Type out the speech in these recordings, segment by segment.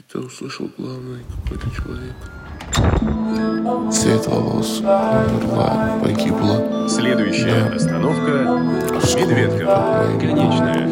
Ты услышал главный какой-то человек. Цвет волос, умерла, погибла. Следующая остановка Медведково. Конечная.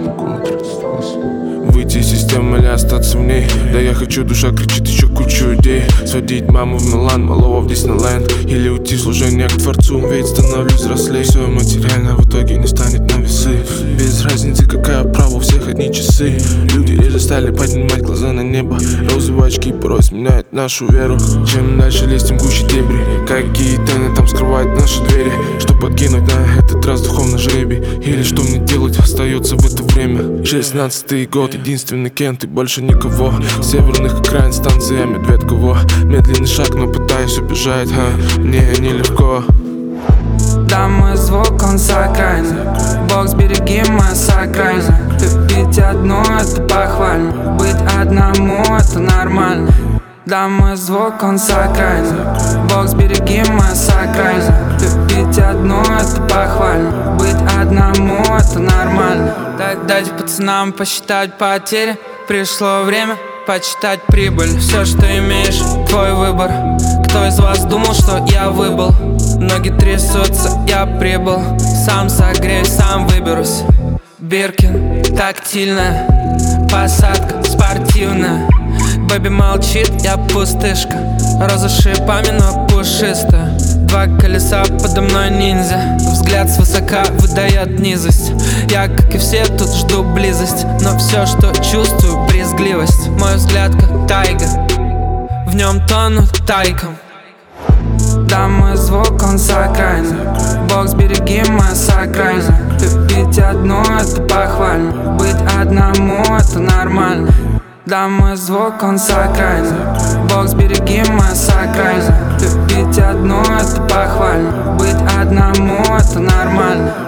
Выйти из системы или остаться в ней? Да я хочу, душа кричит еще кучу идей. Сводить маму в Милан, малого в Диснейленд. Или уйти в служение к Творцу, ведь становлюсь взрослей. Все материально в итоге не станет на весы. Без разницы, какая права, у всех одни часы. Люди реже стали поднимать глаза на небо. Розовые очки порой сменяют нашу веру. Чем дальше лезть, тем гуще дебри. Какие тайны там скрывают наши двери. Что подкинуть на этот раз духовный жребий? Или что мне делать, остается в это время. 16-й год, единственный Кент и больше никого. С северных окраин станция Медведково. Медленный шаг, но пытаюсь убежать, мне нелегко. Да, мой звук, он с окраины. Бог, сбереги мои окраины. Любить одно, это похвально. Быть одному, это нормально. Да, мой звук, он с окраины. Бог, сбереги мои окраины. Любить одно, это похвально. Быть одному, это нормально. Дайте пацанам посчитать потери. Пришло время почитать прибыль. Все, что имеешь, твой выбор. Кто из вас думал, что я выбыл? Ноги трясутся, я прибыл. Сам согреюсь, сам выберусь. Биркин, тактильная. Посадка спортивная. Бэби молчит, я пустышка. Роза шипами, но пушистая. Два колеса подо мной ниндзя. Взгляд свысока выдает низость. Я, как и все, тут жду близость. Но все, что чувствую, брезгливость. Мой взгляд как тайга, в нем тонут тайком. Да, мой звук, он с окраины. Бог, сбереги мои окраины. Любить одно, это похвально. Быть одному, это нормально. Да, мой звук, он с окраины. Бог, сбереги мои окраины. Любить одно, это похвально. Быть одному, это нормально.